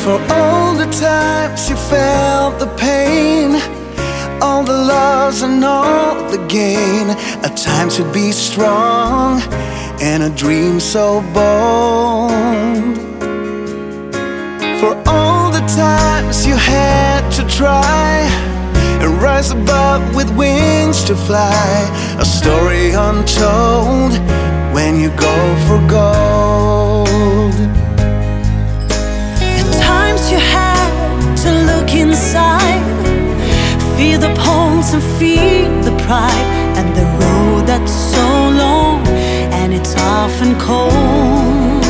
For all the times you felt the pain, all the loss and all the gain, a time to be strong and a dream so bold. For all the times you had to try and rise above with wings to fly, a story untold when you go for gold. At times you had to look inside, feel the pulse and feel the pride, and the road that's so long and it's often cold.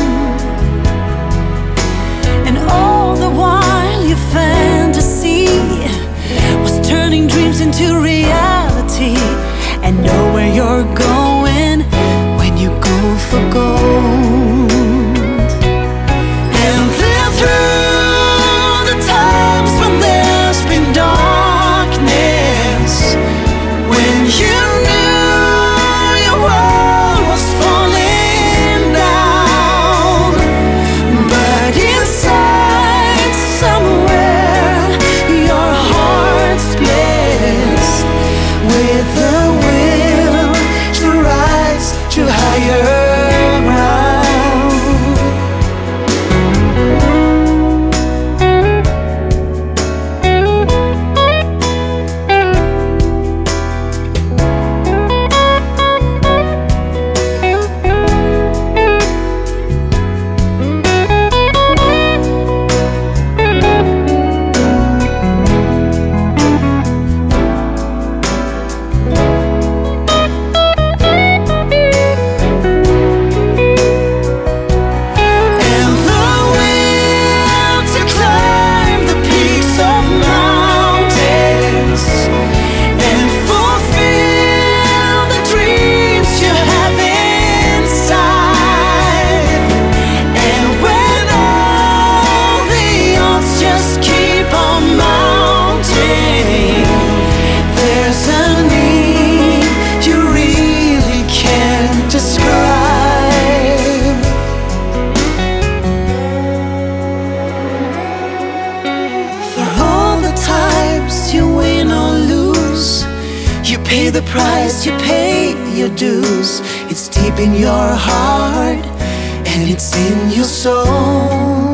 And all the while your fantasy was turning dreams into reality, and know where you're going when you go for gold. And then through the times when there's been darkness, when you knew your world was falling down, but inside somewhere your heart's blessed with the will to rise to higher ground. You pay the price, you pay your dues. It's deep in your heart and it's in your soul.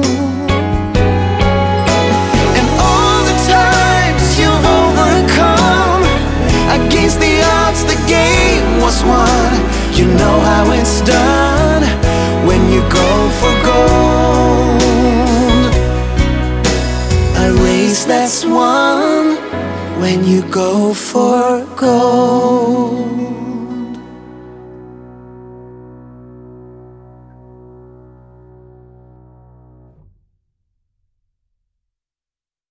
And all the times you've overcome against the odds, the game was won. You know how it's done when you go for gold. A race that's won when you go for gold.